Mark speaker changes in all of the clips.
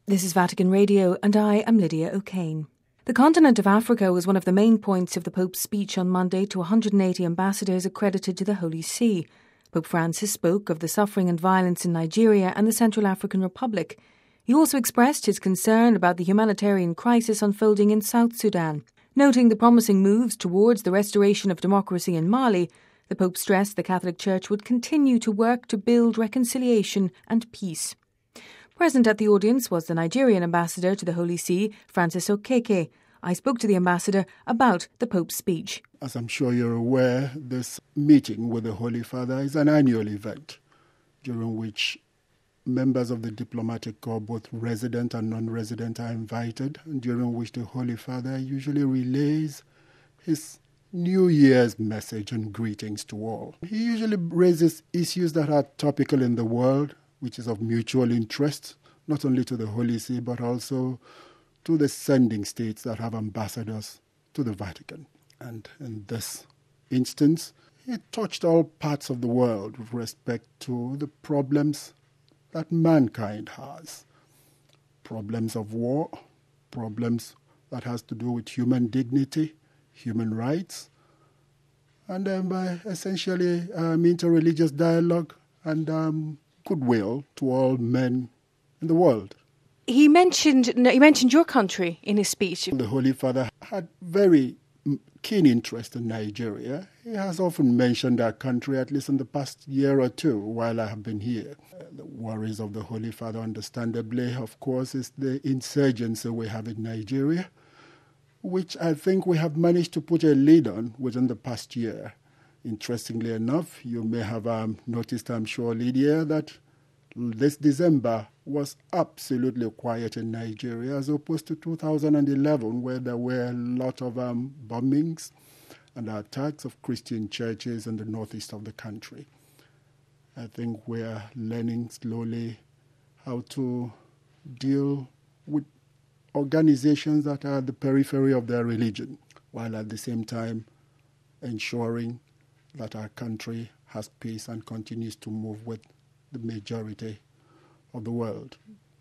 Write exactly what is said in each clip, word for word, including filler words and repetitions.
Speaker 1: This is Vatican Radio, and I am Lydia O'Kane. The continent of Africa was one of the main points of the Pope's speech on Monday to one hundred eighty ambassadors accredited to the Holy See. Pope Francis spoke of the suffering and violence in Nigeria and the Central African Republic. He also expressed his concern about the humanitarian crisis unfolding in South Sudan. Noting the promising moves towards the restoration of democracy in Mali, the Pope stressed the Catholic Church would continue to work to build reconciliation and peace. Present at the audience was the Nigerian ambassador to the Holy See, Francis Okeke. I spoke to the ambassador about the Pope's speech.
Speaker 2: As I'm sure you're aware, this meeting with the Holy Father is an annual event during which members of the diplomatic corps, both resident and non-resident, are invited, and during which the Holy Father usually relays his New Year's message and greetings to all. He usually raises issues that are topical in the world, which is of mutual interest, not only to the Holy See, but also to the sending states that have ambassadors to the Vatican. And in this instance, he touched all parts of the world with respect to the problems that mankind has. Problems of war, problems that has to do with human dignity, human rights, and um, uh, essentially um, interreligious dialogue and um, goodwill to all men in the world.
Speaker 1: He mentioned he mentioned your country in his speech.
Speaker 2: The Holy Father had very keen interest in Nigeria. He has often mentioned our country, at least in the past year or two while I have been here. Uh, the worries of the Holy Father, understandably, of course, is the insurgency we have in Nigeria, which I think we have managed to put a lid on within the past year. Interestingly enough, you may have um, noticed, I'm sure, Lydia, that this December was absolutely quiet in Nigeria as opposed to two thousand eleven, where there were a lot of um, bombings and attacks of Christian churches in the northeast of the country. I think we're learning slowly how to deal with organizations that are at the periphery of their religion, while at the same time ensuring that our country has peace and continues to move with the majority of the world.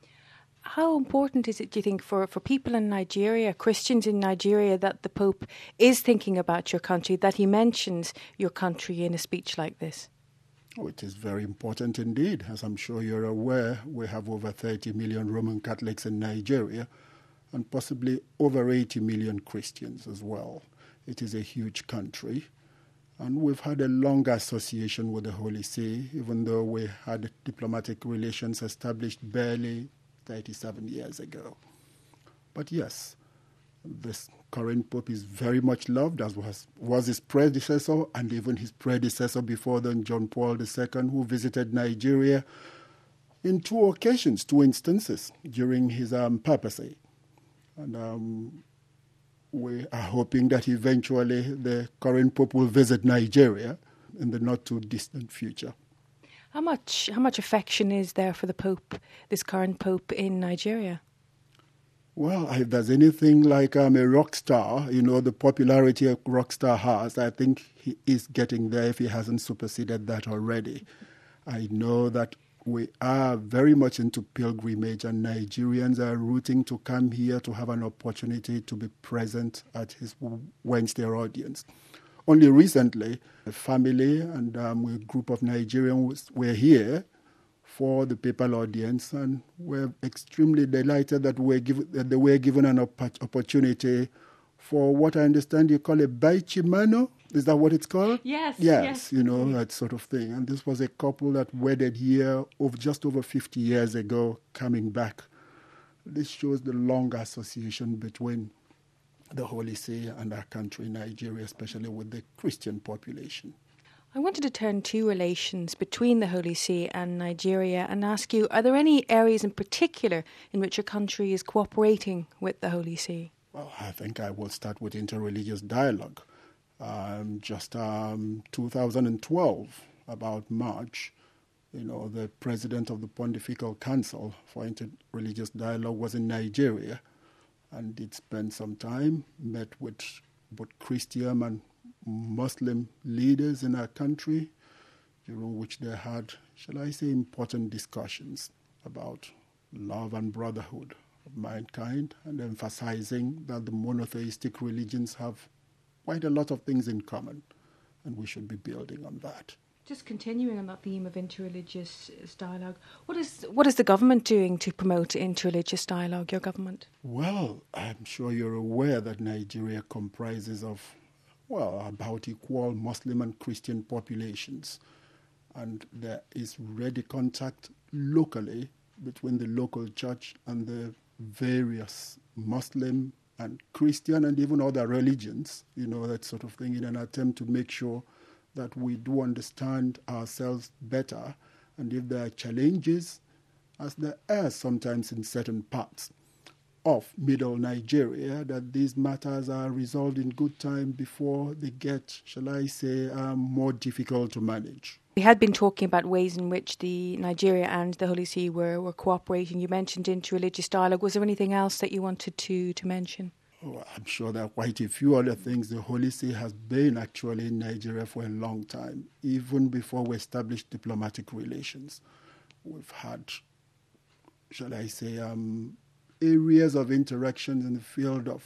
Speaker 1: How important is it, do you think, for, for people in Nigeria, Christians in Nigeria, that the Pope is thinking about your country, that he mentions your country in a speech like this?
Speaker 2: Oh, it is very important indeed. As I'm sure you're aware, we have over thirty million Roman Catholics in Nigeria and possibly over eighty million Christians as well. It is a huge country. And we've had a long association with the Holy See, even though we had diplomatic relations established barely thirty-seven years ago. But yes, this current Pope is very much loved, as was, was his predecessor, and even his predecessor before then, John Paul the Second, who visited Nigeria in two occasions, two instances, during his um, papacy. And um, we are hoping that eventually the current Pope will visit Nigeria in the not-too-distant future.
Speaker 1: How much how much affection is there for the Pope, this current Pope in Nigeria?
Speaker 2: Well, if there's anything like um, a rock star, you know, the popularity a rock star has, I think he is getting there if he hasn't superseded that already. I know that we are very much into pilgrimage, and Nigerians are rooting to come here to have an opportunity to be present at his Wednesday audience. Only recently, a family and um, a group of Nigerians were here for the papal audience, and we're extremely delighted that, we're given, that they were given an op- opportunity for what I understand you call a baichimano. Is that what it's called?
Speaker 1: Yes.
Speaker 2: Yes,
Speaker 1: yes.
Speaker 2: you know, that sort of thing. And this was a couple that wedded here over just over fifty years ago, coming back. This shows the long association between the Holy See and our country, Nigeria, especially with the Christian population.
Speaker 1: I wanted to turn to relations between the Holy See and Nigeria and ask you, are there any areas in particular in which your country is cooperating with the Holy See?
Speaker 2: Well, I think I will start with interreligious dialogue. Um, just um, two thousand twelve, about March, you know, the president of the Pontifical Council for Interreligious Dialogue was in Nigeria, and did spend some time, met with both Christian and Muslim leaders in our country, during which they had, shall I say, important discussions about love and brotherhood of mankind, and emphasizing that the monotheistic religions have quite a lot of things in common, and we should be building on that.
Speaker 1: Just continuing on that theme of interreligious dialogue, what is what is the government doing to promote interreligious dialogue, your government?
Speaker 2: Well, I'm sure you're aware that Nigeria comprises of, well, about equal Muslim and Christian populations. And there is ready contact locally between the local church and the various Muslim and Christian and even other religions, you know, that sort of thing, in an attempt to make sure that we do understand ourselves better. And if there are challenges, as there are sometimes in certain parts of middle Nigeria, that these matters are resolved in good time before they get, shall I say, um, more difficult to manage.
Speaker 1: We had been talking about ways in which the Nigeria and the Holy See were, were cooperating. You mentioned interreligious dialogue. Was there anything else that you wanted to, to mention?
Speaker 2: Oh, I'm sure there are quite a few other things. The Holy See has been actually in Nigeria for a long time, even before we established diplomatic relations. We've had, shall I say, um, areas of interaction in the field of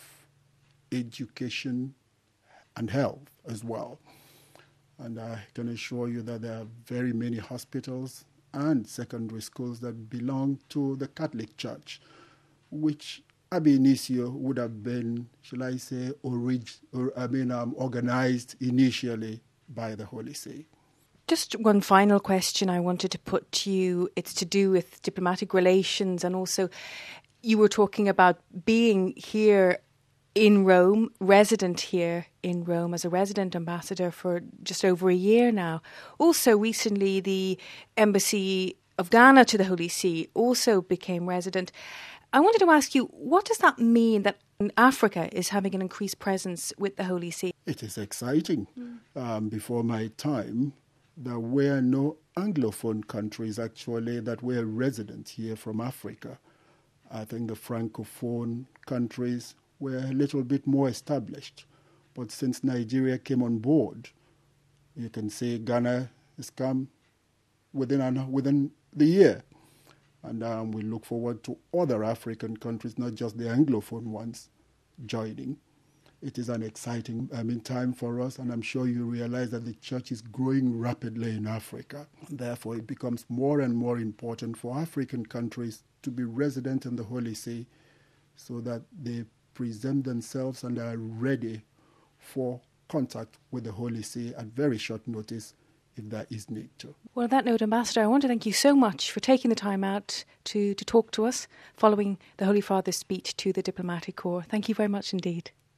Speaker 2: education and health as well. And I can assure you that there are very many hospitals and secondary schools that belong to the Catholic Church, which ab initio would have been, shall I say, orig- or, I mean, um, organized initially by the Holy See.
Speaker 1: Just one final question I wanted to put to you. It's to do with diplomatic relations, and also you were talking about being here in Rome, resident here in Rome as a resident ambassador for just over a year now. Also recently the Embassy of Ghana to the Holy See also became resident. I wanted to ask you, what does that mean that Africa is having an increased presence with the Holy See?
Speaker 2: It is exciting. Mm. Um, before my time, there were no Anglophone countries actually that were resident here from Africa. I think the Francophone countries were a little bit more established. But since Nigeria came on board, you can say Ghana has come within, an, within the year. And um, we look forward to other African countries, not just the Anglophone ones, joining. It is an exciting I mean, time for us, and I'm sure you realize that the church is growing rapidly in Africa. And therefore, it becomes more and more important for African countries to be resident in the Holy See so that they present themselves and are ready for contact with the Holy See at very short notice if there is need to.
Speaker 1: Well, on that note, Ambassador, I want to thank you so much for taking the time out to, to talk to us following the Holy Father's speech to the Diplomatic Corps. Thank you very much indeed.